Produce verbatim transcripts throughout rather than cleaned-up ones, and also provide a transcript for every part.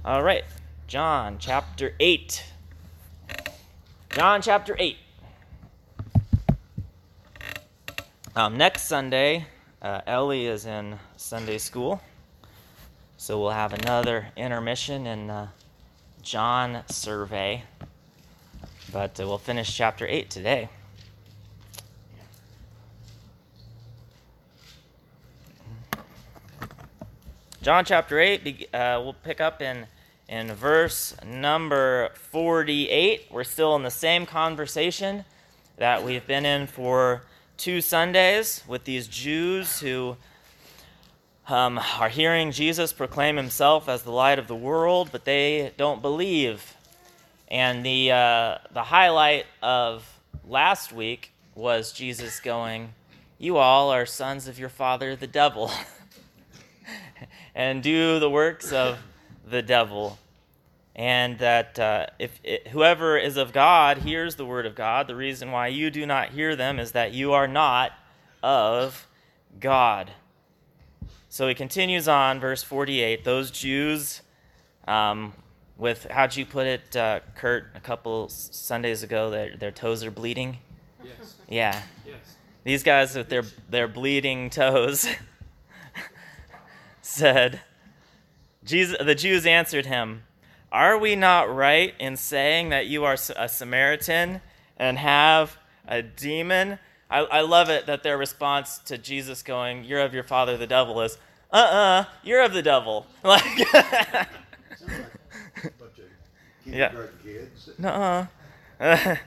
All right, John chapter eight. John chapter eight. Um, next Sunday, uh, Ellie is in Sunday school, so we'll have another intermission in uh, John survey, but uh, we'll finish chapter eight today. John chapter eight, uh, we'll pick up in, in verse number forty-eight. We're still in the same conversation that we've been in for two Sundays with these Jews who um, are hearing Jesus proclaim himself as the light of the world, but they don't believe. And the, uh, the highlight of last week was Jesus going, "You all are sons of your father, the devil." And do the works of the devil. And that uh, if it, whoever is of God hears the word of God, the reason why you do not hear them is that you are not of God. So he continues on, verse forty-eight. Those Jews, um, with, how'd you put it, uh, Kurt, a couple Sundays ago, their, their toes are bleeding? Yes. Yeah. Yes. These guys with their, their bleeding toes said, Jesus, the Jews answered him, "Are we not right in saying that you are a Samaritan and have a demon?" I, I love it that their response to Jesus going, "You're of your father the devil," is, uh-uh, you're of the devil. Like, Sounds like a bunch of Yeah. kindergarten kids. nuh-uh.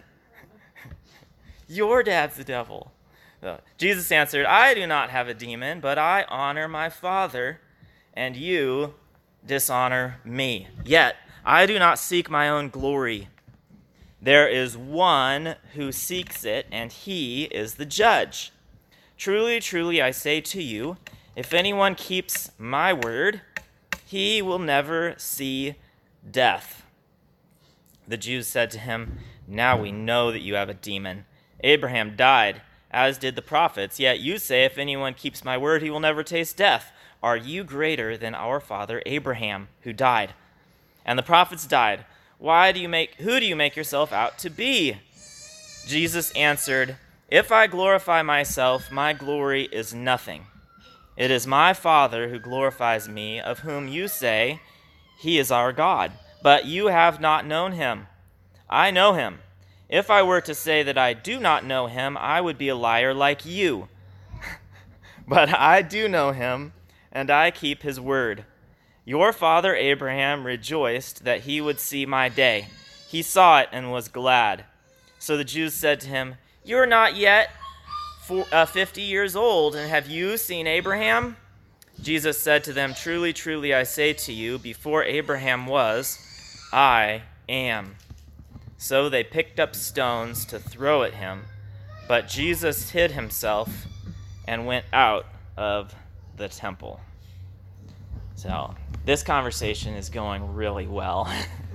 Your dad's the devil. So, Jesus answered, "I do not have a demon, but I honor my Father, and you dishonor me. Yet I do not seek my own glory. There is one who seeks it, and he is the judge. Truly, truly, I say to you, if anyone keeps my word, he will never see death." The Jews said to him, "Now we know that you have a demon. Abraham died, as did the prophets, yet you say, if anyone keeps my word, he will never taste death. Are you greater than our father Abraham, who died? And the prophets died. Why do you make, who do you make yourself out to be?" Jesus answered, "If I glorify myself, my glory is nothing. It is my Father who glorifies me, of whom you say, he is our God. But you have not known him. I know him. If I were to say that I do not know him, I would be a liar like you. But I do know him, and I keep his word. Your father Abraham rejoiced that he would see my day. He saw it and was glad." So the Jews said to him, "You are not yet for, uh, fifty years old, and have you seen Abraham?" Jesus said to them, "Truly, truly, I say to you, before Abraham was, I am." So they picked up stones to throw at him, but Jesus hid himself and went out of the temple. So this conversation is going really well.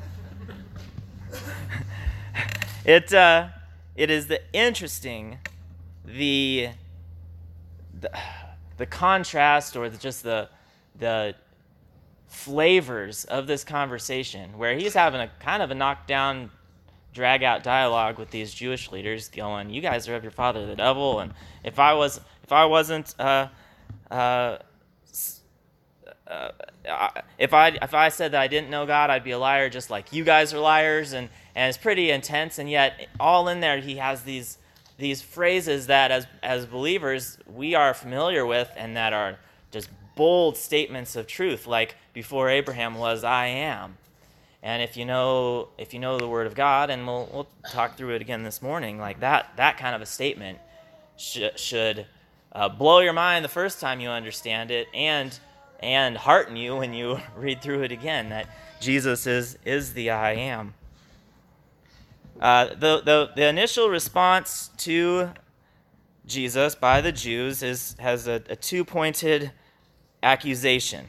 it uh, it is the interesting the the, the contrast or the, just the the flavors of this conversation, where he's having a kind of a knockdown, drag out dialogue with these Jewish leaders, going, "You guys are of your father the devil, and if I was if I wasn't uh, uh, uh, if I if I said that I didn't know God, I'd be a liar, just like you guys are liars." And and it's pretty intense, and yet all in there he has these these phrases that as as believers we are familiar with, and that are just bold statements of truth, like before Abraham was, I am. And if you know if you know the Word of God, and we'll we'll talk through it again this morning, like that that kind of a statement sh- should uh, blow your mind the first time you understand it, and and hearten you when you read through it again, that Jesus is is the I am. Uh, the, the the initial response to Jesus by the Jews is has a, a two-pointed accusation.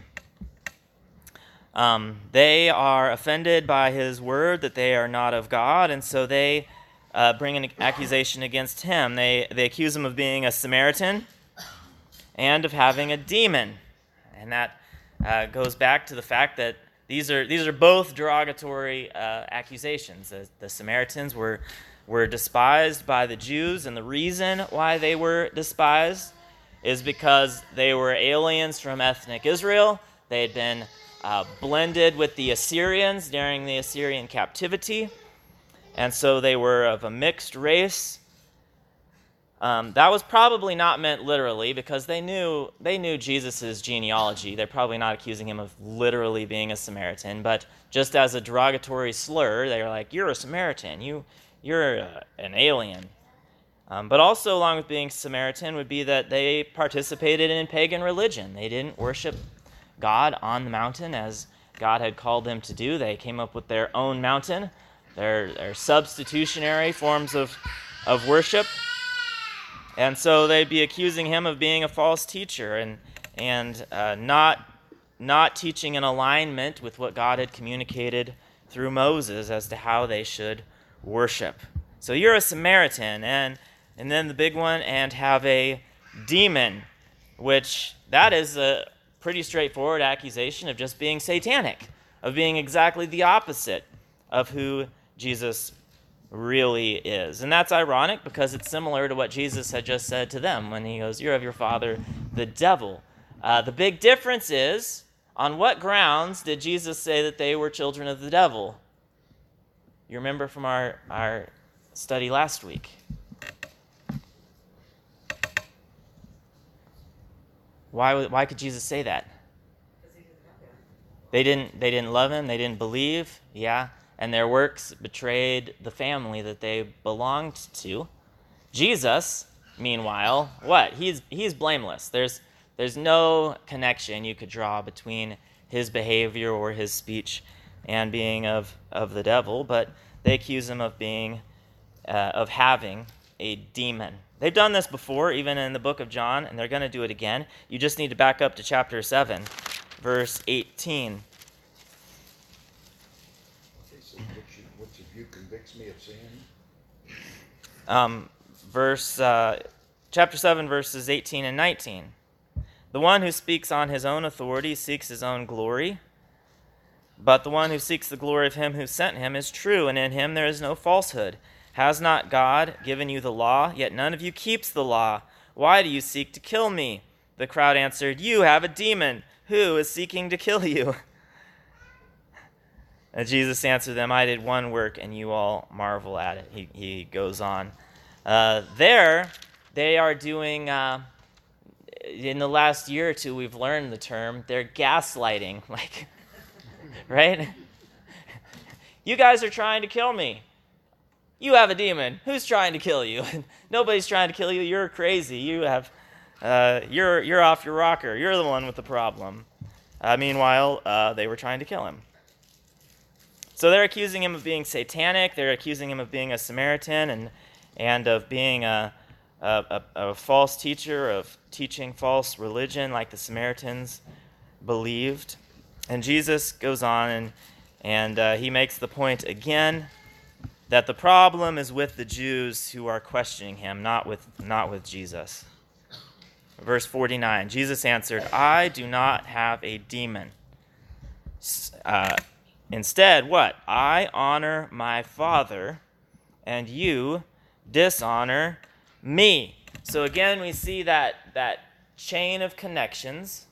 Um, they are offended by his word that they are not of God, and so they uh, bring an accusation against him. They they accuse him of being a Samaritan and of having a demon, and that uh, goes back to the fact that These are these are both derogatory uh, accusations. The, the Samaritans were were despised by the Jews, and the reason why they were despised is because they were aliens from ethnic Israel. They had been uh, blended with the Assyrians during the Assyrian captivity, and so they were of a mixed race. Um, that was probably not meant literally, because they knew they knew Jesus' genealogy. They're probably not accusing him of literally being a Samaritan, but just as a derogatory slur, they were like, "You're a Samaritan. You, you're a, an alien." Um, but also, along with being Samaritan, would be that they participated in pagan religion. They didn't worship God on the mountain as God had called them to do. They came up with their own mountain, their, their substitutionary forms of, of worship. And so they'd be accusing him of being a false teacher and and uh, not not teaching in alignment with what God had communicated through Moses as to how they should worship. So you're a Samaritan, and and then the big one, and have a demon, which that is a pretty straightforward accusation of just being satanic, of being exactly the opposite of who Jesus really is. And that's ironic because it's similar to what Jesus had just said to them when he goes, "You're of your father, the devil." Uh, the big difference is, on what grounds did Jesus say that they were children of the devil? You remember from our, our study last week. Why, why could Jesus say that? They didn't, they didn't love him, they didn't believe, yeah. And their works betrayed the family that they belonged to. Jesus, meanwhile, what? He's he's blameless. There's there's no connection you could draw between his behavior or his speech and being of, of the devil, but they accuse him of being uh, of having a demon. They've done this before, even in the book of John, and they're going to do it again. You just need to back up to chapter seven, verse eighteen. Which, which of you convicts me of sin? Um, verse, uh, chapter seven, verses eighteen and nineteen. The one who speaks on his own authority seeks his own glory, but the one who seeks the glory of him who sent him is true, and in him there is no falsehood. Has not God given you the law? Yet none of you keeps the law. Why do you seek to kill me? The crowd answered, "You have a demon. Who is seeking to kill you?" And Jesus answered them, "I did one work, and you all marvel at it." He, he goes on. Uh, there, they are doing, uh, in the last year or two, we've learned the term, they're gaslighting. Like, right? "You guys are trying to kill me. You have a demon. Who's trying to kill you?" "Nobody's trying to kill you. You're crazy. You have, uh, you're, you're off your rocker. You're the one with the problem." Uh, meanwhile, uh, they were trying to kill him. So they're accusing him of being satanic. They're accusing him of being a Samaritan and and of being a, a, a, a false teacher, of teaching false religion like the Samaritans believed. And Jesus goes on and, and uh, he makes the point again that the problem is with the Jews who are questioning him, not with, not with Jesus. Verse forty-nine, Jesus answered, "I do not have a demon." Uh, Instead, what? "I honor my Father, and you dishonor me." So again, we see that, that chain of connections,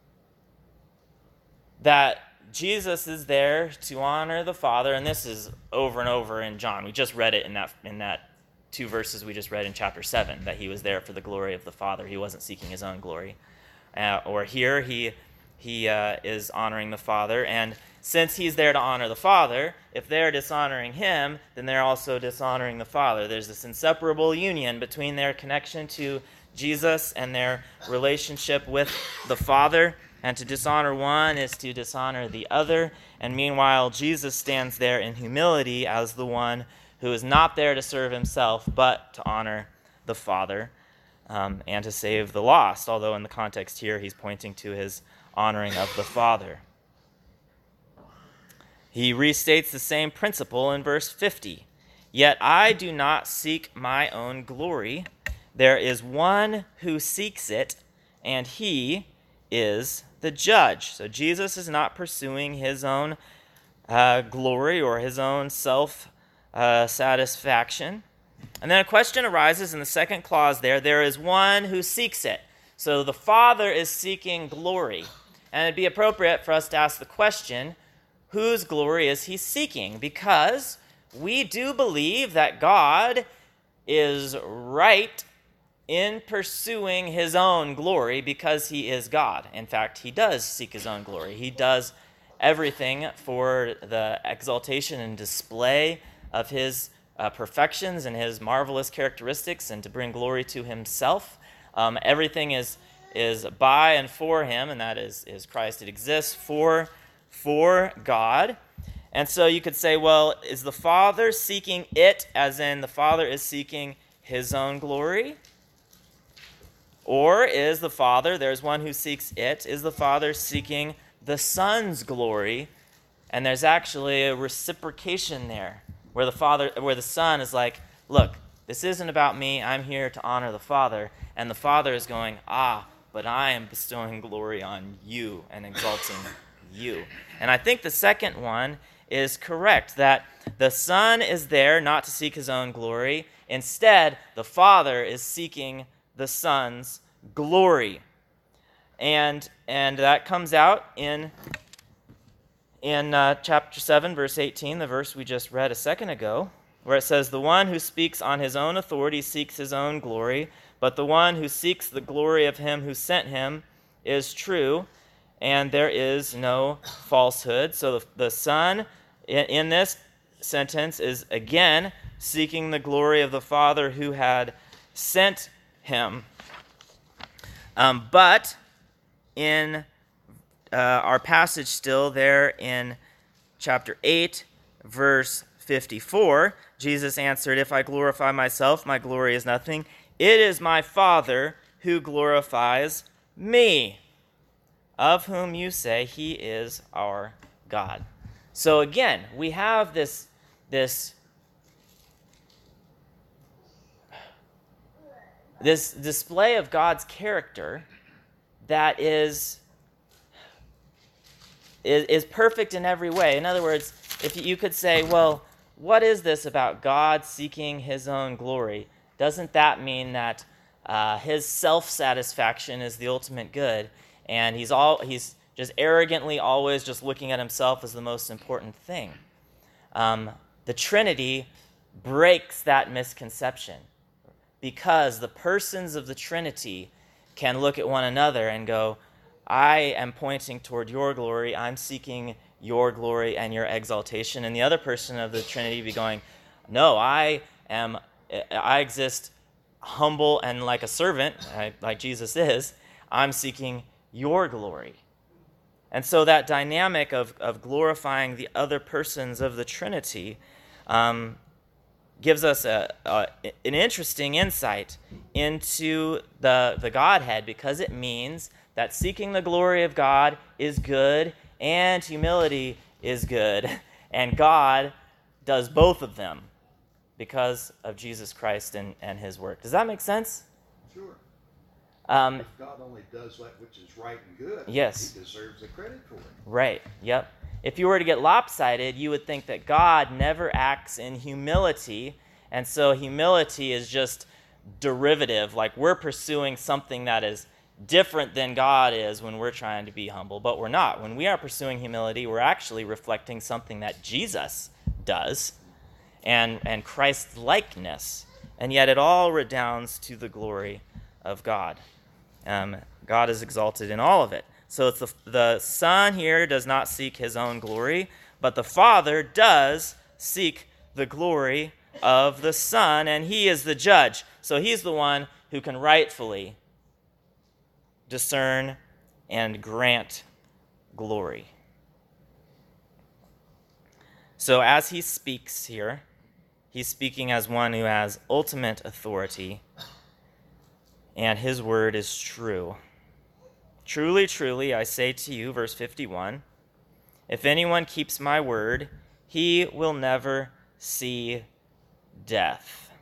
that Jesus is there to honor the Father, and this is over and over in John. We just read it in that in that two verses we just read in chapter seven, that he was there for the glory of the Father. He wasn't seeking his own glory. Uh, or here, he, he uh, is honoring the Father, and since he's there to honor the Father, if they're dishonoring him, then they're also dishonoring the Father. There's this inseparable union between their connection to Jesus and their relationship with the Father. And to dishonor one is to dishonor the other. And meanwhile, Jesus stands there in humility as the one who is not there to serve himself, but to honor the Father um, and to save the lost. Although in the context here, he's pointing to his honoring of the Father. He restates the same principle in verse fifty. "Yet I do not seek my own glory. There is one who seeks it, and he is the judge. So Jesus is not pursuing his own uh, glory or his own self uh, satisfaction. And then a question arises in the second clause there. There is one who seeks it. So the Father is seeking glory. And it'd be appropriate for us to ask the question, whose glory is he seeking? Because we do believe that God is right in pursuing his own glory because he is God. In fact, he does seek his own glory. He does everything for the exaltation and display of his uh, perfections and his marvelous characteristics and to bring glory to himself. Um, everything is is by and for him, and that is, is Christ. It exists for, for God. And so you could say, well, is the Father seeking it, as in the Father is seeking his own glory? Or is the Father, there's one who seeks it, is the Father seeking the Son's glory? And there's actually a reciprocation there, where the Father, where the Son is like, look, this isn't about me, I'm here to honor the Father. And the Father is going, ah, but I am bestowing glory on you and exalting you. And I think the second one is correct, that the Son is there not to seek his own glory. Instead, the Father is seeking the Son's glory. And and that comes out in, in uh, chapter seven, verse eighteen, the verse we just read a second ago, where it says, the one who speaks on his own authority seeks his own glory, but the one who seeks the glory of him who sent him is true, and there is no falsehood. So the, the Son in, in this sentence is again seeking the glory of the Father who had sent him. Um, but in uh, our passage still there in chapter eight, verse fifty-four, Jesus answered, if I glorify myself, my glory is nothing. It is my Father who glorifies me, of whom you say he is our God. So again, we have this, this, this display of God's character that is, is, is perfect in every way. In other words, if you could say, well, what is this about God seeking his own glory? Doesn't that mean that uh, his self-satisfaction is the ultimate good, and he's all he's just arrogantly always just looking at himself as the most important thing? Um, the Trinity breaks that misconception, because the persons of the Trinity can look at one another and go, I am pointing toward your glory, I'm seeking your glory and your exaltation, and the other person of the Trinity be going, no, I am I exist humble and like a servant, like Jesus is. I'm seeking your glory. And so that dynamic of, of glorifying the other persons of the Trinity um, gives us a, a, an interesting insight into the, the Godhead, because it means that seeking the glory of God is good and humility is good. And God does both of them because of Jesus Christ and, and his work. Does that make sense? Sure. Um, if God only does that which is right and good, yes. he deserves the credit for it. Right, yep. If you were to get lopsided, you would think that God never acts in humility, and so humility is just derivative, like we're pursuing something that is different than God is when we're trying to be humble, but we're not. When we are pursuing humility, we're actually reflecting something that Jesus does, and, and Christ's likeness, and yet it all redounds to the glory of God. Um, God is exalted in all of it. So it's the, the Son here does not seek his own glory, but the Father does seek the glory of the Son, and he is the judge. So he's the one who can rightfully discern and grant glory. So as he speaks here, he's speaking as one who has ultimate authority, and his word is true. Truly, truly, I say to you, verse fifty-one, if anyone keeps my word, he will never see death.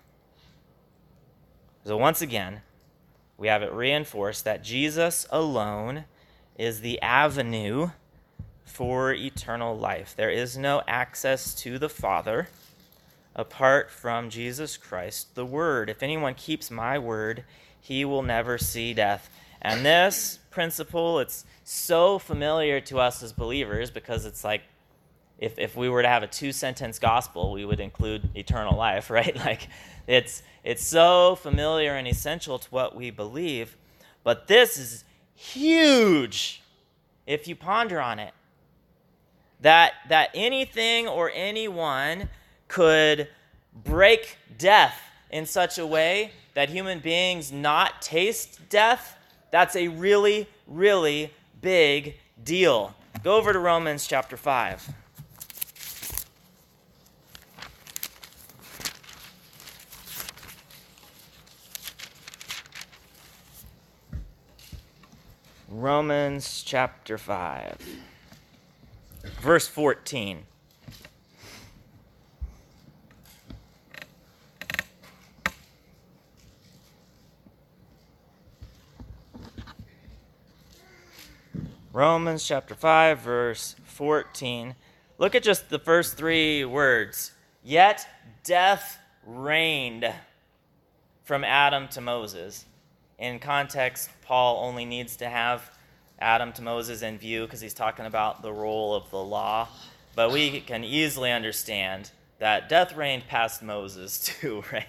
So once again, we have it reinforced that Jesus alone is the avenue for eternal life. There is no access to the Father apart from Jesus Christ, the Word. If anyone keeps my word, he will never see death. And this principle, it's so familiar to us as believers because it's like, if, if we were to have a two-sentence gospel, we would include eternal life, right? Like, it's it's so familiar and essential to what we believe. But this is huge if you ponder on it. That, that anything or anyone could break death in such a way that human beings not taste death, that's a really, really big deal. Go over to Romans chapter five. Romans chapter five, verse fourteen. Romans chapter five, verse fourteen. Look at just the first three words. Yet death reigned from Adam to Moses. In context, Paul only needs to have Adam to Moses in view because he's talking about the role of the law. But we can easily understand that death reigned past Moses too, right?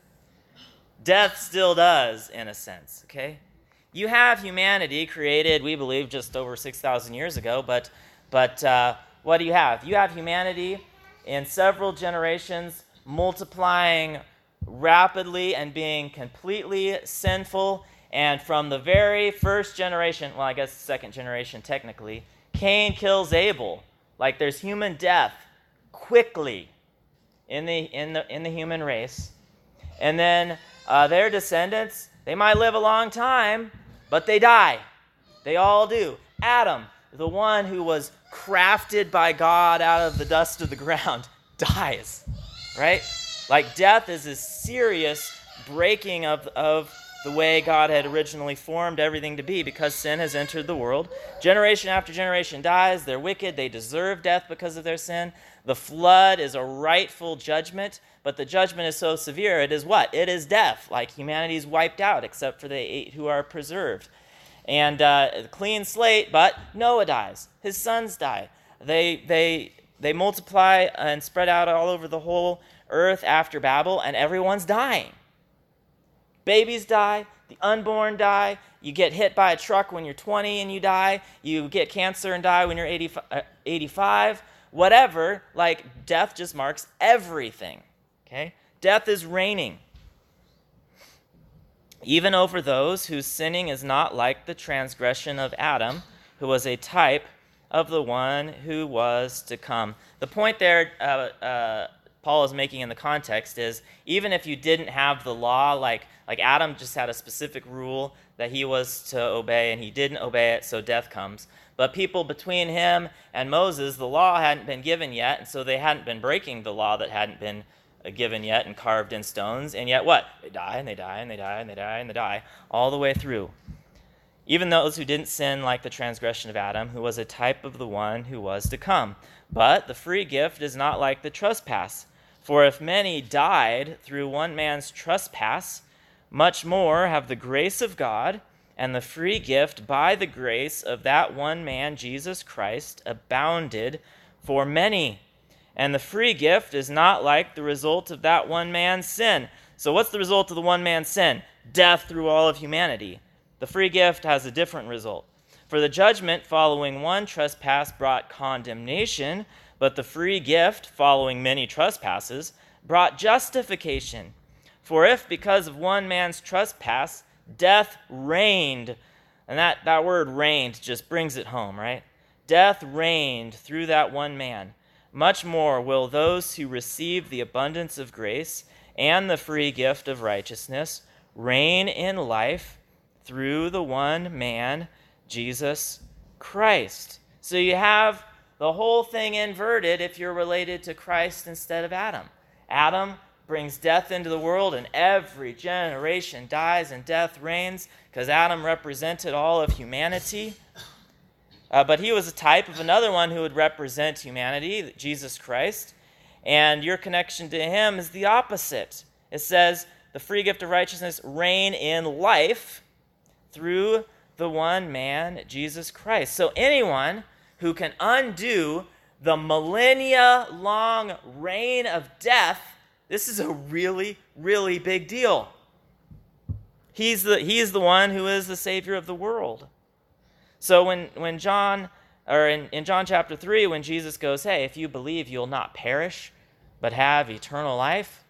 Death still does, in a sense, okay? You have humanity created, we believe, just over six thousand years ago, but, but uh, what do you have? You have humanity in several generations multiplying rapidly and being completely sinful. And from the very first generation, well, I guess second generation technically, Cain kills Abel. Like there's human death quickly in the in the in the human race. And then uh, their descendants, they might live a long time, but they die. They all do. Adam, the one who was crafted by God out of the dust of the ground, dies, right? Like death is a serious breaking of, of the way God had originally formed everything to be because sin has entered the world. Generation after generation dies. They're wicked. They deserve death because of their sin. The flood is a rightful judgment, but the judgment is so severe, it is what? It is death. Like humanity is wiped out except for the eight who are preserved. And uh, clean slate, but Noah dies. His sons die. They, they, they multiply and spread out all over the whole earth after Babel, and everyone's dying. Babies die, the unborn die, you get hit by a truck when you're twenty and you die, you get cancer and die when you're eighty-five, whatever, like death just marks everything, okay? Death is reigning, even over those whose sinning is not like the transgression of Adam, who was a type of the one who was to come. The point there, uh, uh, Paul is making in the context is, even if you didn't have the law, like, like Adam just had a specific rule that he was to obey, and he didn't obey it, so death comes. But people between him and Moses, the law hadn't been given yet, and so they hadn't been breaking the law that hadn't been uh, given yet and carved in stones, and yet what? They die, and they die, and they die, and they die, and they die, all the way through. Even those who didn't sin like the transgression of Adam, who was a type of the one who was to come. But the free gift is not like the trespass. For if many died through one man's trespass, much more have the grace of God and the free gift by the grace of that one man, Jesus Christ, abounded for many. And the free gift is not like the result of that one man's sin. So what's the result of the one man's sin? Death through all of humanity. The free gift has a different result. For the judgment following one trespass brought condemnation, but the free gift, following many trespasses, brought justification. For if, because of one man's trespass, death reigned, and that, that word reigned just brings it home, right? Death reigned through that one man. Much more will those who receive the abundance of grace and the free gift of righteousness reign in life through the one man, Jesus Christ. So you have the whole thing inverted if you're related to Christ instead of Adam. Adam brings death into the world, and every generation dies and death reigns because Adam represented all of humanity. Uh, but he was a type of another one who would represent humanity, Jesus Christ. And your connection to him is the opposite. It says, the free gift of righteousness reign in life through the one man, Jesus Christ. So anyone who can undo the millennia-long reign of death, this is a really, really big deal. He's the, he is the one who is the Savior of the world. So when, when John, or in, in John chapter three, when Jesus goes, hey, if you believe, you'll not perish, but have eternal life.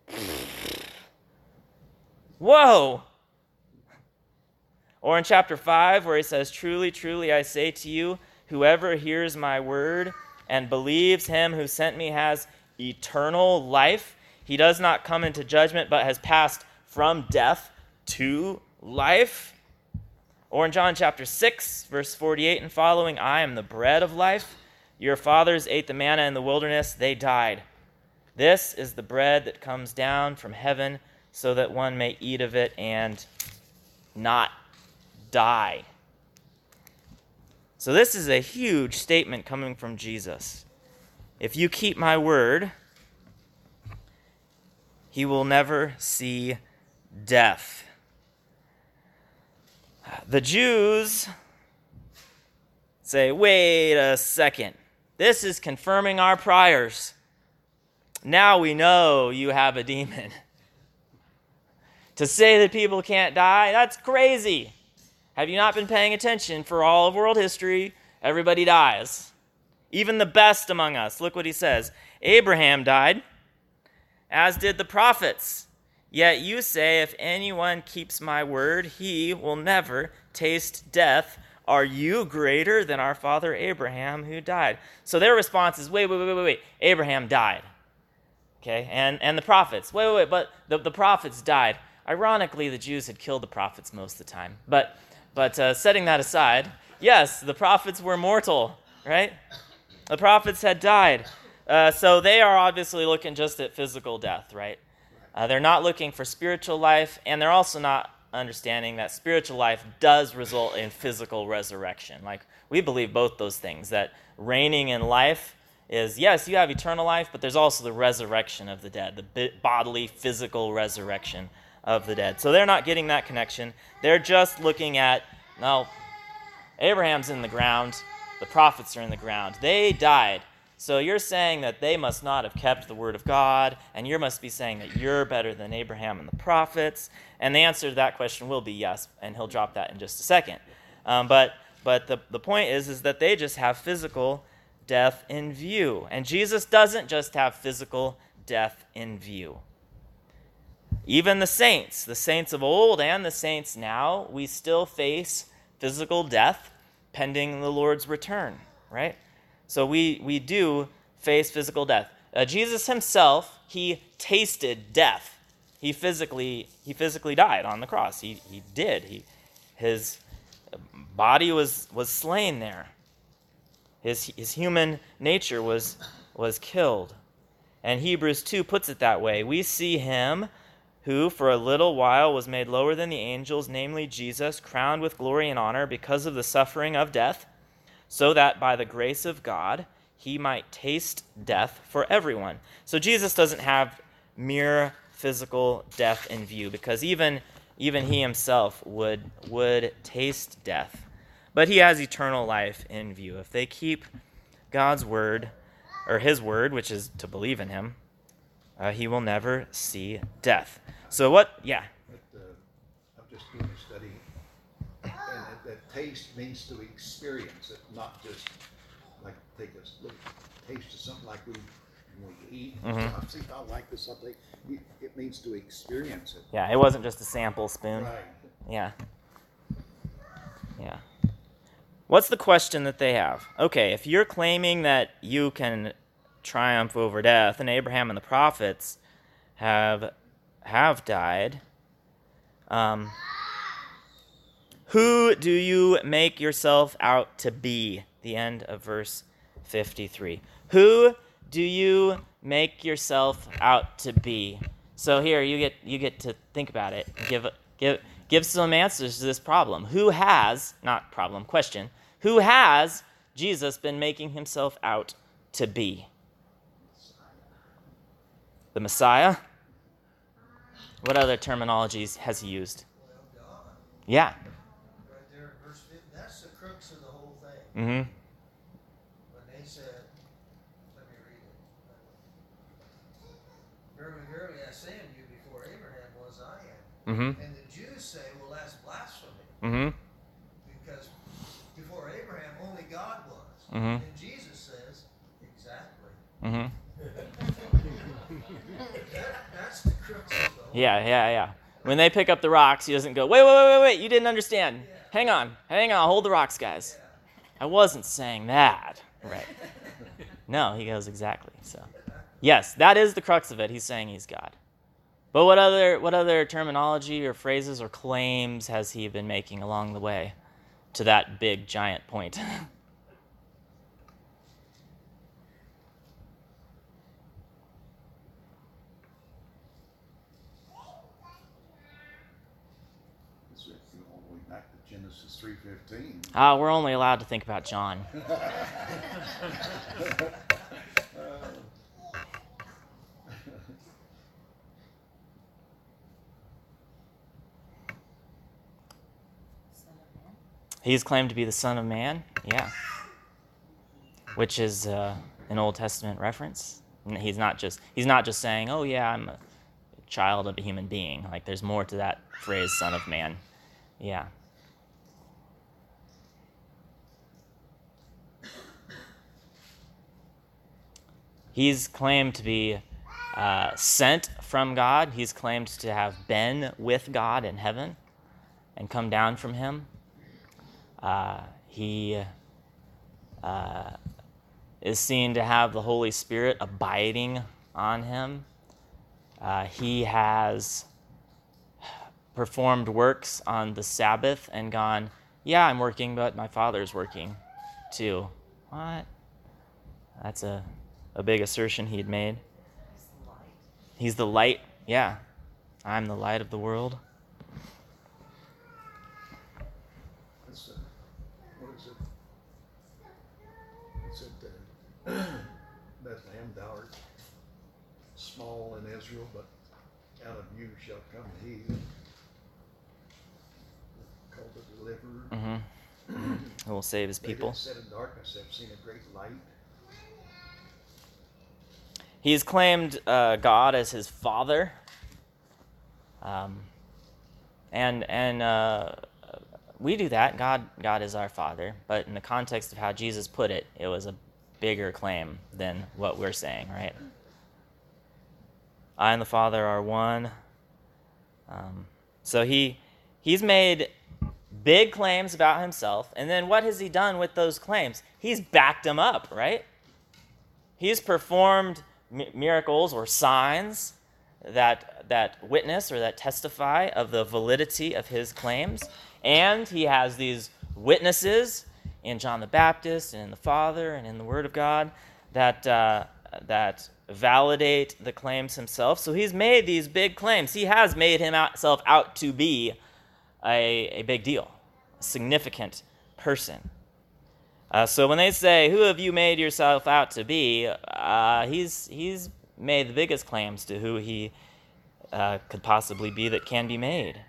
Whoa! Or in chapter five, where he says, truly, truly, I say to you, whoever hears my word and believes him who sent me has eternal life. He does not come into judgment, but has passed from death to life. Or in John chapter six, verse forty-eight and following, I am the bread of life. Your fathers ate the manna in the wilderness, they died. This is the bread that comes down from heaven, so that one may eat of it and not die. So this is a huge statement coming from Jesus. If you keep my word, he will never see death. The Jews say, wait a second. This is confirming our priors. Now we know you have a demon. To say that people can't die, that's crazy. Have you not been paying attention? For all of world history, everybody dies. Even the best among us. Look what he says. Abraham died, as did the prophets. Yet you say, if anyone keeps my word, he will never taste death. Are you greater than our father Abraham who died? So their response is, wait, wait, wait, wait, wait. Abraham died. Okay, and, and the prophets. Wait, wait, wait, but the, the prophets died. Ironically, the Jews had killed the prophets most of the time. But, but uh, setting that aside, yes, the prophets were mortal, right? The prophets had died. Uh, so they are obviously looking just at physical death, right? Uh, they're not looking for spiritual life, and they're also not understanding that spiritual life does result in physical resurrection. Like, we believe both those things, that reigning in life is, yes, you have eternal life, but there's also the resurrection of the dead, the bodily, physical resurrection of the dead. So they're not getting that connection. They're just looking at, no, Abraham's in the ground, the prophets are in the ground. They died. So you're saying that they must not have kept the word of God, and you must be saying that you're better than Abraham and the prophets. And the answer to that question will be yes, and he'll drop that in just a second. Um, but but the, the point is, is that they just have physical death in view. And Jesus doesn't just have physical death in view. Even the saints, the saints of old and the saints now, we still face physical death pending the Lord's return, right? So we, we do face physical death. Uh, Jesus himself, he tasted death. He physically he physically died on the cross. He he did. He his body was was slain there. His his human nature was was killed. And Hebrews two puts it that way. We see him who for a little while was made lower than the angels, namely Jesus, crowned with glory and honor because of the suffering of death, so that by the grace of God he might taste death for everyone. So Jesus doesn't have mere physical death in view, because even, even he himself would, would taste death. But he has eternal life in view. If they keep God's word, or his word, which is to believe in him, uh, he will never see death. So what, yeah. But, uh, I'm just doing a study, and that, that taste means to experience it, not just like take a little taste of something like we when we eat. Mm-hmm. I see if I like this something. It, it means to experience it. Yeah, it wasn't just a sample spoon. Right. Yeah. Yeah. What's the question that they have? Okay, if you're claiming that you can triumph over death, and Abraham and the prophets have have died, um, who do you make yourself out to be? The end of verse fifty-three. Who do you make yourself out to be? So here you get you get to think about it. Give give give some answers to this problem. Who has, not problem, question. Who has Jesus been making himself out to be? The Messiah? What other terminologies has he used? Well, God. Yeah. Right there in verse fifty, that's the crux of the whole thing. Mm-hmm. When they said, let me read it. Verily, verily, I say unto you, before Abraham was, I am. Mm-hmm. And the Jews say, well, that's blasphemy. Mm-hmm. Because before Abraham, only God was. Mm-hmm. And Jesus says, exactly. Mm-hmm. That, that's the crux of the whole Yeah, yeah, yeah. When they pick up the rocks, he doesn't go, wait, wait, wait, wait, wait, you didn't understand. Yeah. Hang on, hang on, hold the rocks, guys. Yeah. I wasn't saying that. Right. No, he goes, exactly. So, yes, that is the crux of it. He's saying he's God. But what other what other terminology or phrases or claims has he been making along the way to that big, giant point? So if you go all the way back to Genesis three fifteen. Ah, we're only allowed to think about John. He's claimed to be the Son of Man, yeah, which is uh, an Old Testament reference. And he's not just he's not just saying, "Oh yeah, I'm a child of a human being." Like there's more to that phrase, "Son of Man." Yeah. He's claimed to be uh, sent from God. He's claimed to have been with God in heaven and come down from him. Uh, he uh, is seen to have the Holy Spirit abiding on him. Uh, he has performed works on the Sabbath and gone, yeah, I'm working, but my Father's working too. What? That's a, a big assertion he had made. He's the light. He's the light. Yeah. I'm the light of the world. That's, uh, what is it? It said, uh, Bethlehem, thou art small in Israel, but out of you shall come he called the deliverer. Mm-hmm. Who will save his They people. that sit in darkness have seen a great light. He's claimed uh, God as his father. Um, and and uh, we do that. God God is our father. But in the context of how Jesus put it, it was a bigger claim than what we're saying, right? I and the Father are one. Um, so he he's made big claims about himself. And then what has he done with those claims? He's backed them up, right? He's performed mi- miracles or signs that that witness or that testify of the validity of his claims. And he has these witnesses in John the Baptist and in the Father and in the Word of God that uh, that validate the claims himself. So he's made these big claims. He has made himself out to be a, a big deal, a significant person. Uh, so when they say, "Who have you made yourself out to be?" Uh, he's he's made the biggest claims to who he uh, could possibly be that can be made.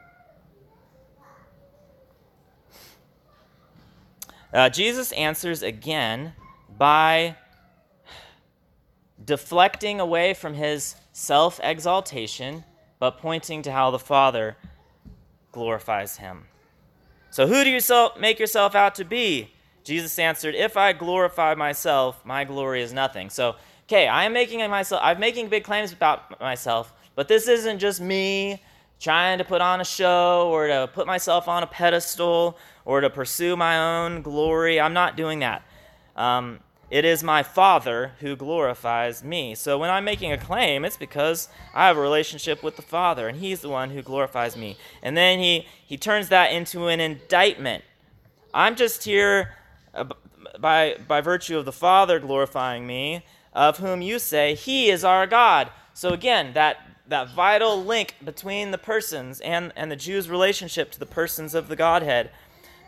Uh, Jesus answers again by deflecting away from his self-exaltation, but pointing to how the Father glorifies him. So who do you self, make yourself out to be? Jesus answered, "If I glorify myself, my glory is nothing." So, okay, I am making myself, I'm making big claims about myself, but this isn't just me trying to put on a show or to put myself on a pedestal or to pursue my own glory. I'm not doing that. Um, it is my Father who glorifies me. So when I'm making a claim, it's because I have a relationship with the Father, and he's the one who glorifies me. And then he, he turns that into an indictment. I'm just here uh, by, by virtue of the Father glorifying me, of whom you say, he is our God. So again, that, that vital link between the persons and, and the Jews' relationship to the persons of the Godhead,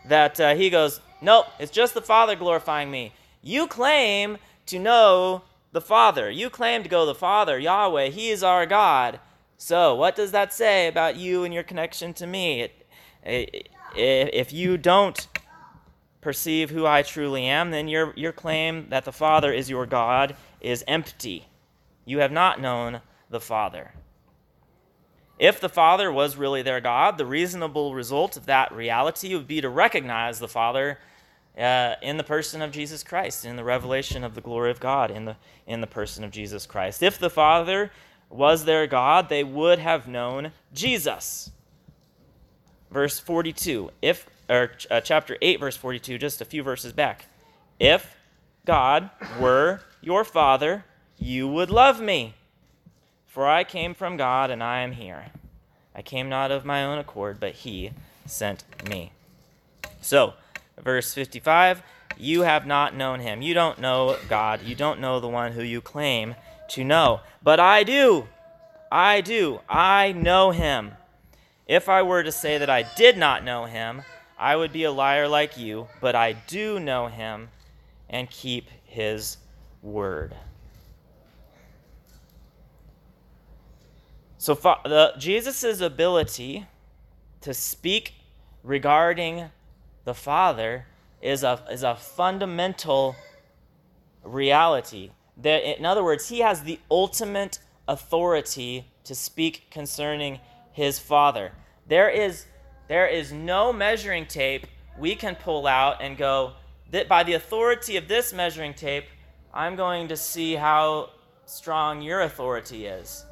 that uh, he goes, nope, it's just the Father glorifying me. You claim to know the Father. You claim to go the Father, Yahweh. He is our God. So what does that say about you and your connection to me? It, it, if you don't perceive who I truly am, then your, your claim that the Father is your God is empty. You have not known the Father. If the Father was really their God, the reasonable result of that reality would be to recognize the Father uh, in the person of Jesus Christ, in the revelation of the glory of God in the, in the person of Jesus Christ. If the Father was their God, they would have known Jesus. Verse forty-two, if or uh, chapter eight, verse forty-two, just a few verses back. If God were your Father, you would love me. For I came from God, and I am here. I came not of my own accord, but he sent me. So, verse fifty-five, you have not known him. You don't know God. You don't know the one who you claim to know. But I do. I do. I know him. If I were to say that I did not know him, I would be a liar like you, but I do know him and keep his word. So the, Jesus' ability to speak regarding the Father is a, is a fundamental reality. That, in other words, he has the ultimate authority to speak concerning his Father. There is, there is no measuring tape we can pull out and go, that by the authority of this measuring tape, I'm going to see how strong your authority is.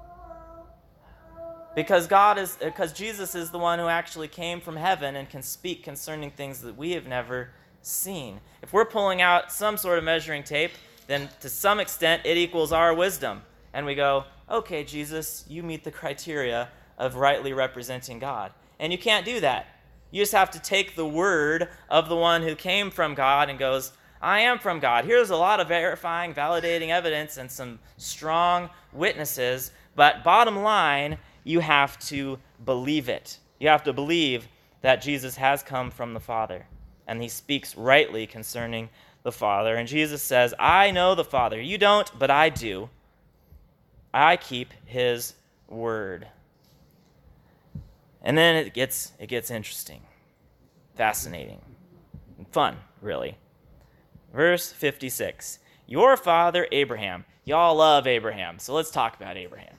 Because God is, because Jesus is the one who actually came from heaven and can speak concerning things that we have never seen. If we're pulling out some sort of measuring tape, then to some extent it equals our wisdom. And we go, okay, Jesus, you meet the criteria of rightly representing God. And you can't do that. You just have to take the word of the one who came from God and goes, I am from God. Here's a lot of verifying, validating evidence and some strong witnesses, but bottom line, you have to believe it. You have to believe that Jesus has come from the Father, and he speaks rightly concerning the Father. And Jesus says, I know the Father. You don't, but I do. I keep his word. And then it gets it gets interesting, fascinating, and fun, really. Verse fifty-six. Your father Abraham. Y'all love Abraham, so let's talk about Abraham.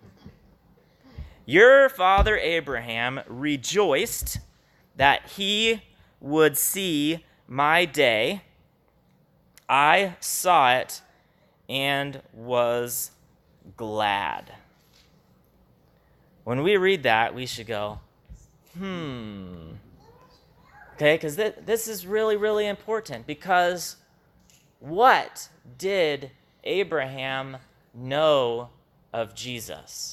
Your father Abraham rejoiced that he would see my day. I saw it and was glad. When we read that, we should go, hmm. Okay, because th- this is really, really important, because what did Abraham know of Jesus?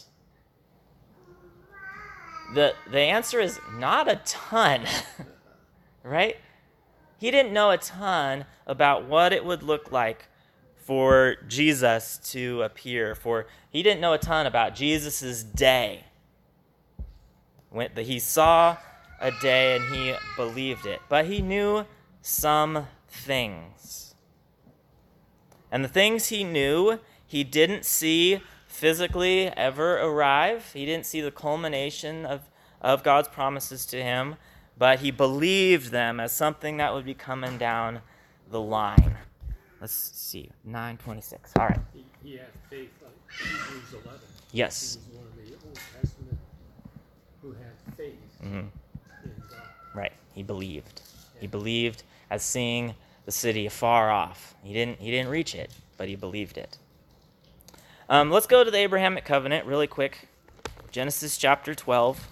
The, the answer is not a ton, right? He didn't know a ton about what it would look like for Jesus to appear. For he didn't know a ton about Jesus' day. When he saw a day and he believed it. But he knew some things. And the things he knew, he didn't see physically ever arrive. He didn't see the culmination of, of God's promises to him, but he believed them as something that would be coming down the line. Let's see, nine twenty-six. All right. He, he had faith like Hebrews eleven. Yes. He was one of the Old Testament who had faith Mm-hmm. in God. Right. He believed. He believed as seeing the city afar off. He didn't he didn't reach it, but he believed it. Um, let's go to the Abrahamic covenant really quick. Genesis chapter twelve.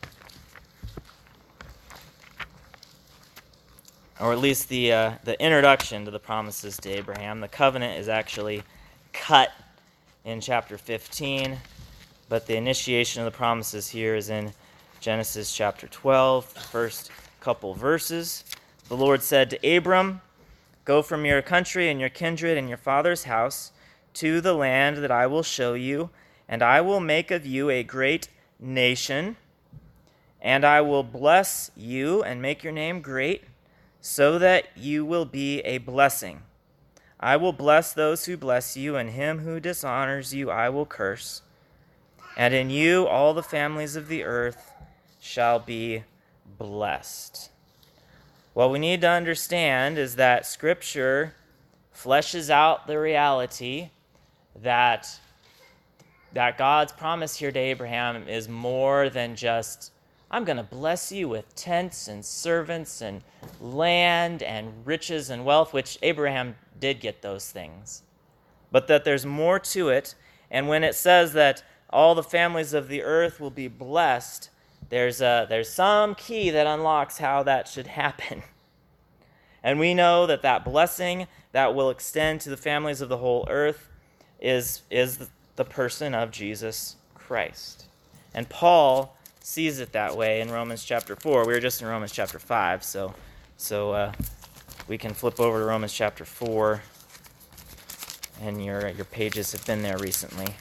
Or at least the uh, the introduction to the promises to Abraham. The covenant is actually cut in chapter fifteen, but the initiation of the promises here is in Genesis chapter twelve, first couple verses. The Lord said to Abram, go from your country and your kindred and your father's house to the land that I will show you, and I will make of you a great nation, And I will bless you and make your name great, so that you will be a blessing. I will bless those who bless you, and him who dishonors you I will curse. And in you all the families of the earth shall be blessed. What we need to understand is that Scripture fleshes out the reality that, that God's promise here to Abraham is more than just, I'm going to bless you with tents and servants and land and riches and wealth, which Abraham did get those things. But that there's more to it. And when it says that all the families of the earth will be blessed, there's a, there's some key that unlocks how that should happen. And we know that that blessing that will extend to the families of the whole earth is, is the person of Jesus Christ. And Paul sees it that way in Romans chapter four. We were just in Romans chapter five, so so uh, we can flip over to Romans chapter four, and your your pages have been there recently.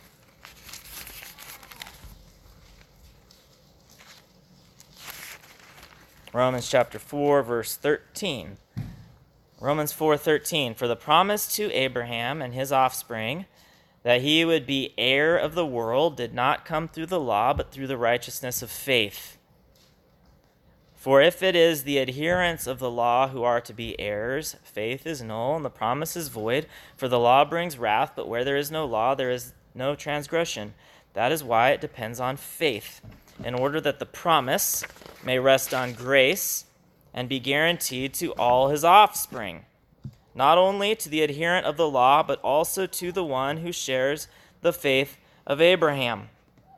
Romans chapter four, verse thirteen. Romans four thirteen. For the promise to Abraham and his offspring, that he would be heir of the world, did not come through the law, but through the righteousness of faith. For if it is the adherents of the law who are to be heirs, faith is null, and the promise is void. For the law brings wrath, but where there is no law, there is no transgression. That is why it depends on faith, in order that the promise may rest on grace and be guaranteed to all his offspring, not only to the adherent of the law, but also to the one who shares the faith of Abraham,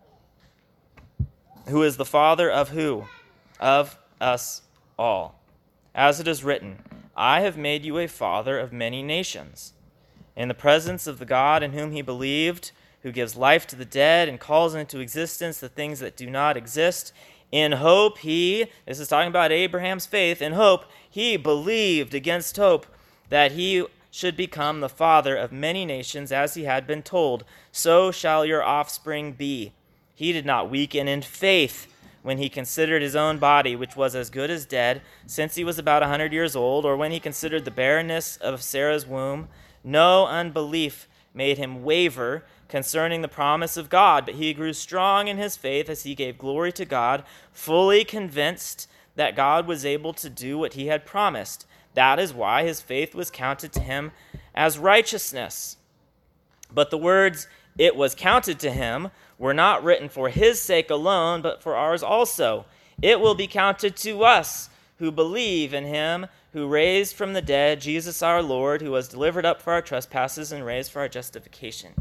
who is the father of who? Of us all. As it is written, I have made you a father of many nations, in the presence of the God in whom he believed, who gives life to the dead and calls into existence the things that do not exist. In hope he, this is talking about Abraham's faith, in hope he believed against hope, that he should become the father of many nations, as he had been told, so shall your offspring be. He did not weaken in faith when he considered his own body, which was as good as dead, since he was about a hundred years old, or when he considered the barrenness of Sarah's womb. No unbelief made him waver concerning the promise of God, but he grew strong in his faith as he gave glory to God, fully convinced that God was able to do what he had promised. That is why his faith was counted to him as righteousness. But the words, it was counted to him, were not written for his sake alone, but for ours also. It will be counted to us who believe in him who raised from the dead Jesus our Lord, who was delivered up for our trespasses and raised for our justification.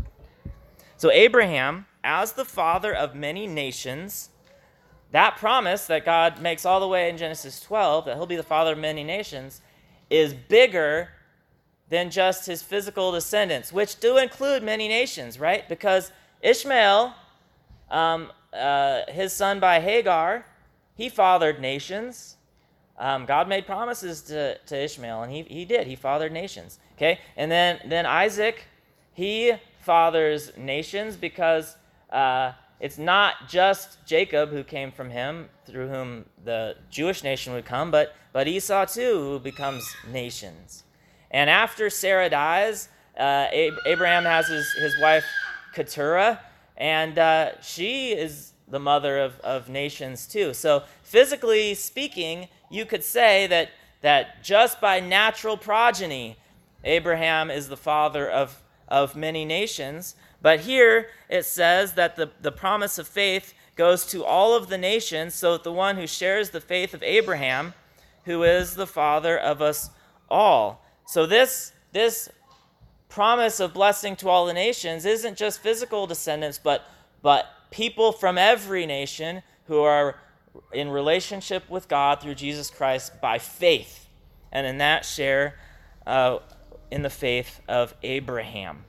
So Abraham, as the father of many nations, that promise that God makes all the way in Genesis twelve, that he'll be the father of many nations, is bigger than just his physical descendants, which do include many nations, right? Because Ishmael, um, uh, his son by Hagar, he fathered nations. Um, God made promises to, to Ishmael, and he, he did. He fathered nations, okay? And then, then Isaac, he fathers nations because uh, it's not just Jacob who came from him, through whom the Jewish nation would come, but, but Esau too, who becomes nations. And after Sarah dies, uh, Ab- Abraham has his, his wife Keturah, and uh, she is the mother of, of nations too. So physically speaking, you could say that, that just by natural progeny, Abraham is the father of, of many nations. But here it says that the, the promise of faith goes to all of the nations, so that the one who shares the faith of Abraham, who is the father of us all. So this, this promise of blessing to all the nations isn't just physical descendants, but, but people from every nation who are in relationship with God through Jesus Christ by faith, and in that share uh, in the faith of Abraham.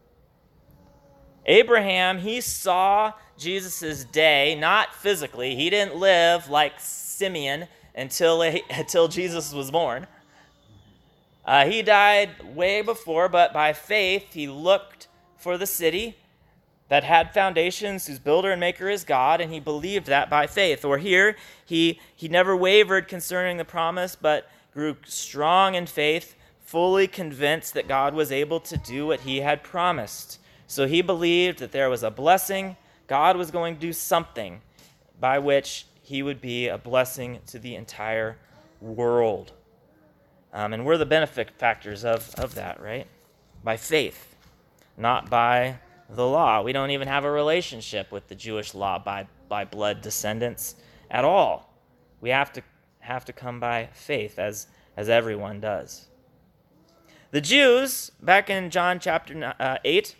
Abraham, he saw Jesus' day, not physically. He didn't live like Simeon until, until Jesus was born. Uh, he died way before, but by faith he looked for the city that had foundations, whose builder and maker is God, and he believed that by faith. Or here, he, he never wavered concerning the promise, but grew strong in faith, fully convinced that God was able to do what he had promised. So he believed that there was a blessing. God was going to do something by which he would be a blessing to the entire world. Um, and we're the benefactors of, of that, right? By faith, not by the law. We don't even have a relationship with the Jewish law by, by blood descendants at all. We have to have to come by faith, as, as everyone does. The Jews, back in John chapter uh, eight,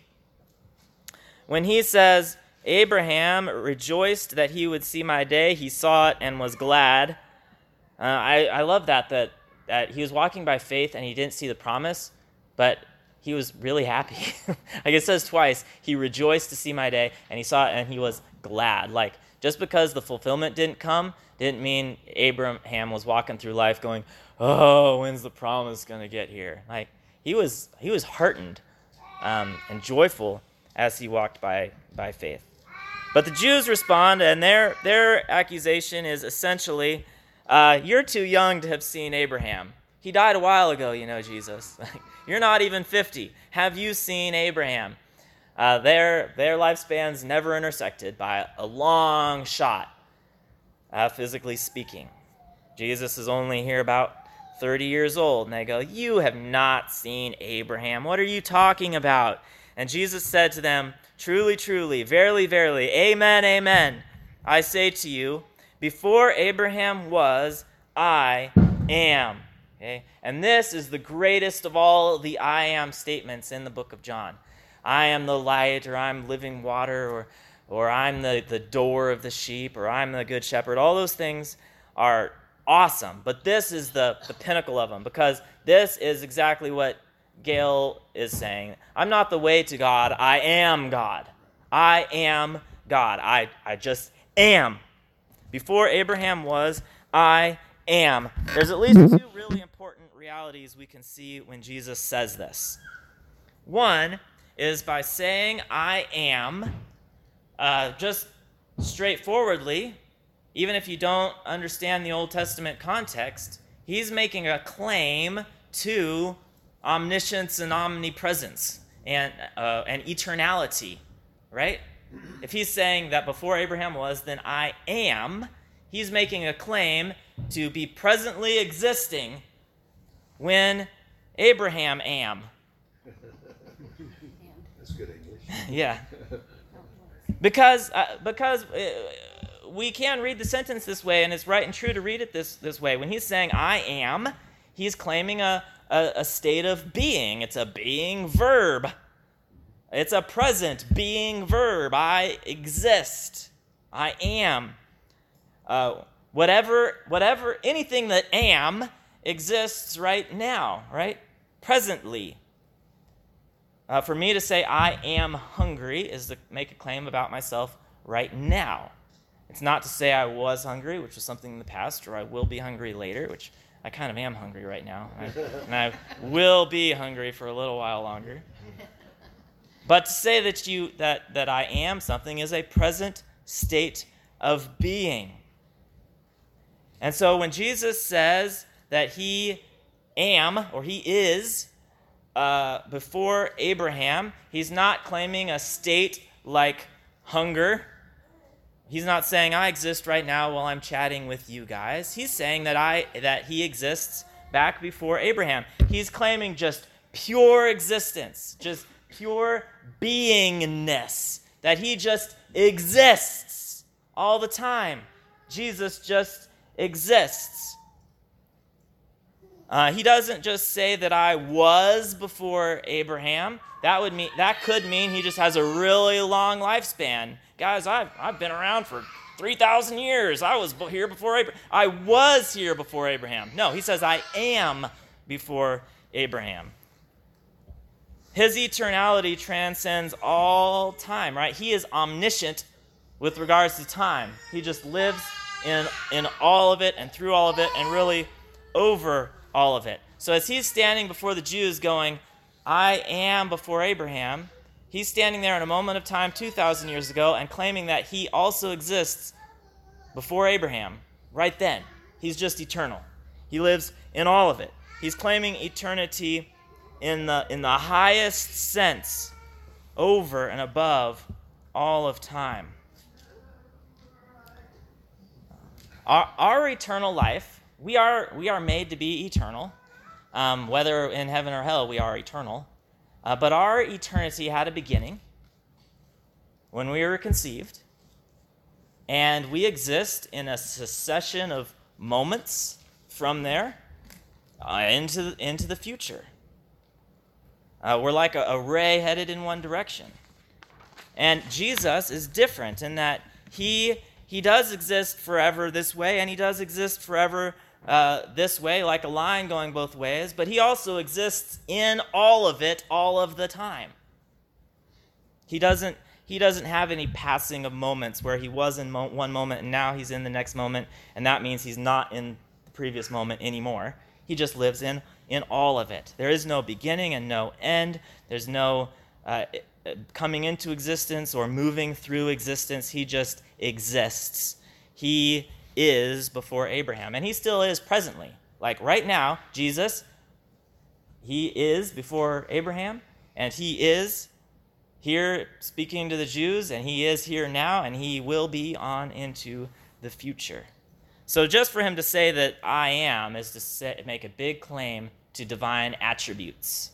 when he says, Abraham rejoiced that he would see my day, he saw it and was glad. Uh, I, I love that, that, that he was walking by faith and he didn't see the promise, but he was really happy. Like it says twice, he rejoiced to see my day, and he saw it, and he was glad. Like, just because the fulfillment didn't come, didn't mean Abraham was walking through life going, oh, when's the promise going to get here? Like, he was he was heartened um, and joyful as he walked by, by faith. But the Jews respond, and their, their accusation is essentially, uh, you're too young to have seen Abraham. He died a while ago, you know, Jesus. You're not even fifty. Have you seen Abraham? Uh, their, their lifespans never intersected by a long shot, uh, physically speaking. Jesus is only here about thirty years old, and they go, you have not seen Abraham. What are you talking about? And Jesus said to them, truly, truly, verily, verily, amen, amen. I say to you, before Abraham was, I am. Okay? And this is the greatest of all the I am statements in the book of John. I am the light, or I'm living water, or or I'm the, the door of the sheep, or I'm the good shepherd. All those things are awesome, but this is the, the pinnacle of them, because this is exactly what Gail is saying. I'm not the way to God. I am God. I am God. I, I just am. Before Abraham was, I am. There's at least two really important realities we can see when Jesus says this. One is by saying I am, uh, just straightforwardly, even if you don't understand the Old Testament context, he's making a claim to omniscience and omnipresence and uh, and eternality, right? If he's saying that before Abraham was, then I am, he's making a claim to be presently existing when Abraham am. That's good English. Yeah. Because uh, because uh, we can read the sentence this way, and it's right and true to read it this, this way. When he's saying I am, he's claiming a, a, a state of being. It's a being verb. It's a present being verb. I exist. I am. Uh, whatever, whatever, anything that am exists right now, right? Presently. Uh, for me to say I am hungry is to make a claim about myself right now. It's not to say I was hungry, which was something in the past, or I will be hungry later, which I kind of am hungry right now. I, and I will be hungry for a little while longer. But to say that you that, that I am something is a present state of being. And so when Jesus says that he am, or he is, uh, before Abraham, he's not claiming a state like hunger. He's not saying I exist right now while I'm chatting with you guys. He's saying that I that he exists back before Abraham. He's claiming just pure existence, just pure beingness, that he just exists all the time. Jesus just exists. Uh, he doesn't just say that I was before Abraham. That would mean that could mean he just has a really long lifespan. Guys, I've I've been around for three thousand years. I was here before Abraham. I was here before Abraham. No, he says I am before Abraham. His eternality transcends all time, right? He is omniscient with regards to time. He just lives in in all of it and through all of it and really over all of it. So as he's standing before the Jews going, I am before Abraham, He's standing there in a moment of time two thousand years ago and claiming that he also exists before Abraham, right then. He's just eternal. He lives in all of it. He's claiming eternity in the, in the highest sense, over and above all of time. Our, our eternal life, we are, we are made to be eternal. Um, whether in heaven or hell, we are eternal. Uh, but our eternity had a beginning when we were conceived, and we exist in a succession of moments from there uh, into, into the future. Uh, we're like a, a ray headed in one direction. And Jesus is different in that he, he does exist forever this way, and he does exist forever Uh, this way, like a line going both ways, but he also exists in all of it all of the time. He doesn't he doesn't have any passing of moments where he was in mo- one moment and now he's in the next moment, and that means he's not in the previous moment anymore. He just lives in in all of it. There is no beginning and no end. There's no uh, coming into existence or moving through existence. He just exists. He is before Abraham, and he still is presently. Like right now, Jesus, he is before Abraham, and he is here speaking to the Jews, and he is here now, and he will be on into the future. So just for him to say that I am is to say, make a big claim to divine attributes.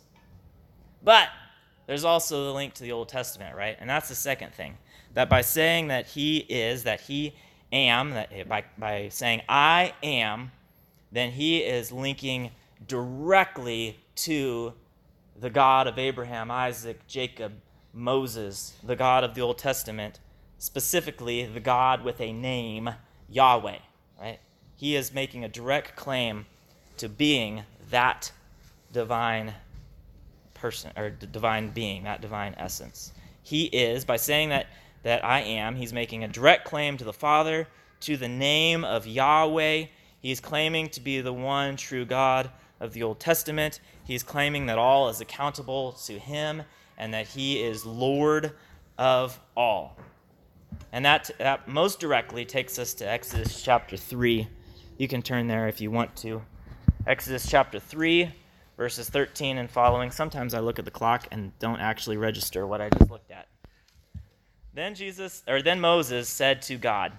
But there's also the link to the Old Testament, right? And that's the second thing, that by saying that he is, that he am, that by, by saying I am, then he is linking directly to the God of Abraham, Isaac, Jacob, Moses, the God of the Old Testament, specifically the God with a name, Yahweh, right? He is making a direct claim to being that divine person, or divine being, that divine essence. He is, by saying that that I am, he's making a direct claim to the Father, to the name of Yahweh. He's claiming to be the one true God of the Old Testament. He's claiming that all is accountable to him and that he is Lord of all. And that, that most directly takes us to Exodus chapter three. You can turn there if you want to. Exodus chapter three, verses thirteen and following. Sometimes I look at the clock and don't actually register what I just looked at. Then Jesus, or then Moses said to God,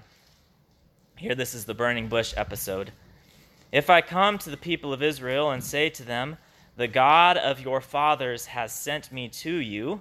here this is the burning bush episode, if I come to the people of Israel and say to them, the God of your fathers has sent me to you,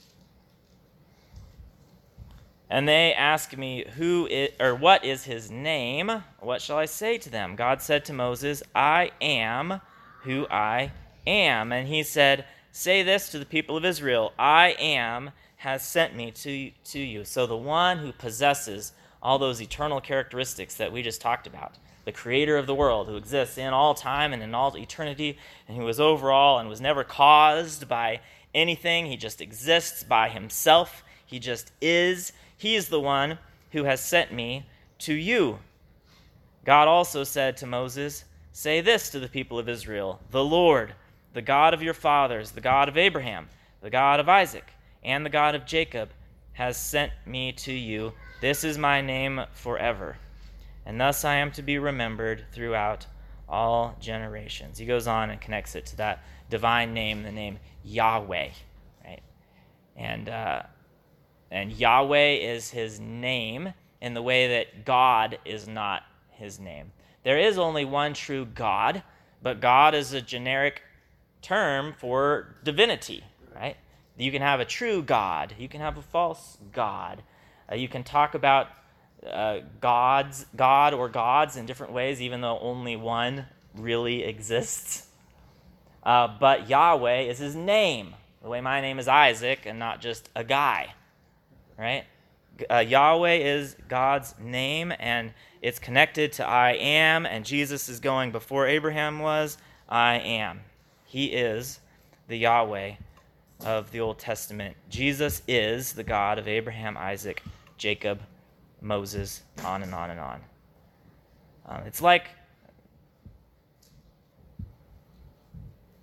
and they ask me who is, or what is his name, what shall I say to them? God said to Moses, I am who I am. And he said, say this to the people of Israel, I am has sent me to, to you. So the one who possesses all those eternal characteristics that we just talked about, the creator of the world who exists in all time and in all eternity, and who was over all and was never caused by anything. He just exists by himself. He just is. He is the one who has sent me to you. God also said to Moses, say this to the people of Israel, the Lord, the God of your fathers, the God of Abraham, the God of Isaac, and the God of Jacob has sent me to you. This is my name forever. And thus I am to be remembered throughout all generations. He goes on and connects it to that divine name, the name Yahweh, right? And uh, and Yahweh is his name in the way that God is not his name. There is only one true God, but God is a generic term for divinity, right? You can have a true God. You can have a false God. Uh, you can talk about uh, gods, God or gods in different ways, even though only one really exists. Uh, but Yahweh is his name, the way my name is Isaac and not just a guy, right? Uh, Yahweh is God's name, and it's connected to I am, and Jesus is going before Abraham was, I am. He is the Yahweh of the Old Testament. Jesus is the God of Abraham, Isaac, Jacob, Moses, on and on and on. Um, it's like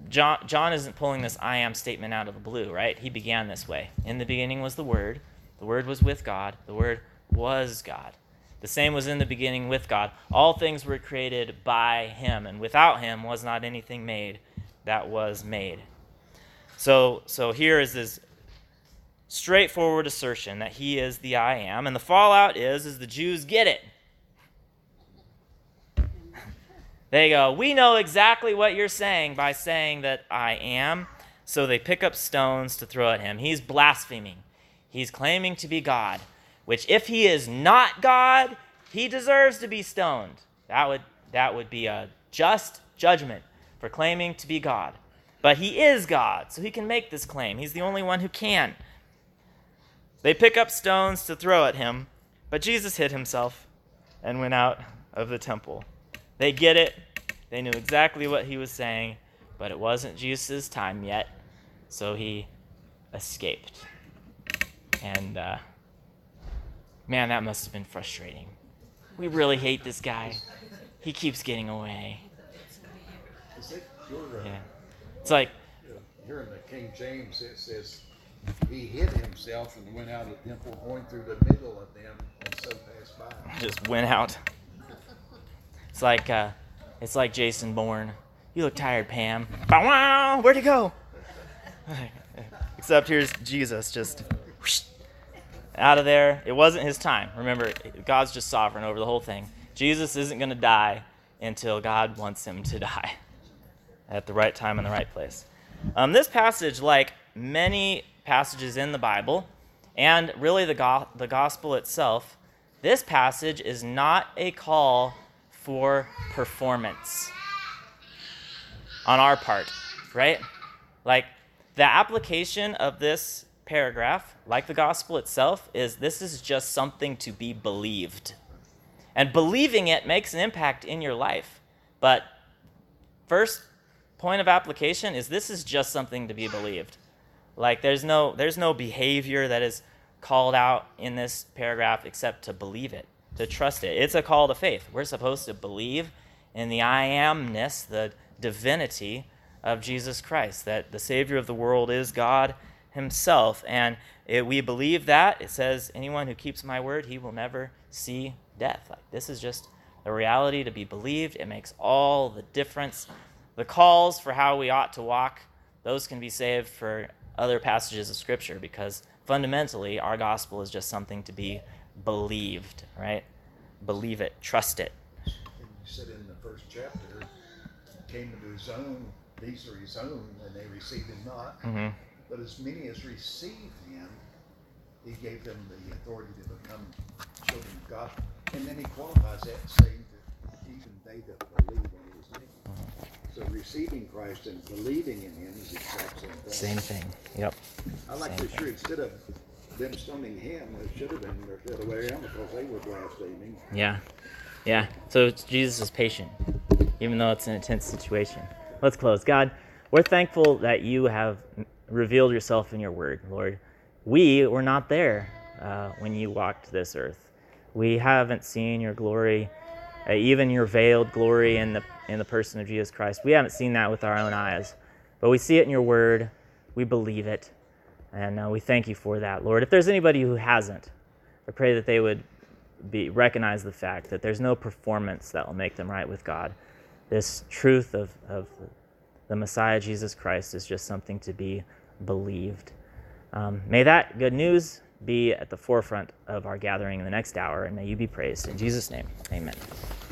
John, John isn't pulling this I am statement out of the blue, right? He began this way. In the beginning was the Word. The Word was with God. The Word was God. The same was in the beginning with God. All things were created by him, and without him was not anything made that was made. So, so here is this straightforward assertion that he is the I am, and the fallout is, is the Jews get it. They go, we know exactly what you're saying by saying that I am. So they pick up stones to throw at him. He's blaspheming. He's claiming to be God, which if he is not God, he deserves to be stoned. That would, that would be a just judgment for claiming to be God. But he is God, so he can make this claim. He's the only one who can. They pick up stones to throw at him, but Jesus hid himself and went out of the temple. They get it. They knew exactly what he was saying, but it wasn't Jesus' time yet, so he escaped. And, uh, man, that must have been frustrating. We really hate this guy. He keeps getting away. Is it your, uh, Yeah. It's like, here in the King James, it says, he hid himself and went out of the temple, going through the middle of them, and so passed by. just went out. It's like, uh, it's like Jason Bourne. You look tired, Pam. Bow wow! Where'd he go? Except here's Jesus just whoosh, out of there. It wasn't his time. Remember, God's just sovereign over the whole thing. Jesus isn't going to die until God wants him to die at the right time and the right place. Um, this passage, like many passages in the Bible, and really the, go- the gospel itself, this passage is not a call for performance on our part, right? Like, the application of this paragraph, like the gospel itself, is this is just something to be believed. And believing it makes an impact in your life. But first point of application is this is just something to be believed. Like, there's no there's no behavior that is called out in this paragraph except to believe it, to trust it. It's a call to faith. We're supposed to believe in the I amness, the divinity of Jesus Christ, that the Savior of the world is God himself. And it, we believe that. It says, anyone who keeps my word, he will never see death. Like, this is just a reality to be believed. It makes all the difference. The calls for how we ought to walk, those can be saved for other passages of Scripture, because fundamentally our gospel is just something to be believed, right? Believe it, trust it. And you said in the first chapter, came into his own, these are his own, and they received him not. Mm-hmm. But as many as received him, he gave them the authority to become children of God. And then he qualifies that, saying that even they that believe on his name. Mm-hmm. So receiving Christ and believing in him is the exact same thing. Same thing. Yep. I like Same to sure instead of them stoning him, it should have been the other way around, because they were blaspheming. Yeah. Yeah. So Jesus is patient, even though it's an intense situation. Let's close. God, we're thankful that you have revealed yourself in your word, Lord. We were not there uh, when you walked this earth. We haven't seen your glory, uh, even your veiled glory in the in the person of Jesus Christ. We haven't seen that with our own eyes, but we see it in your word. We believe it, and uh, we thank you for that, Lord. If there's anybody who hasn't, I pray that they would be recognize the fact that there's no performance that will make them right with God. This truth of, of the Messiah, Jesus Christ, is just something to be believed. Um, may that good news be at the forefront of our gathering in the next hour, and may you be praised. In Jesus' name, amen.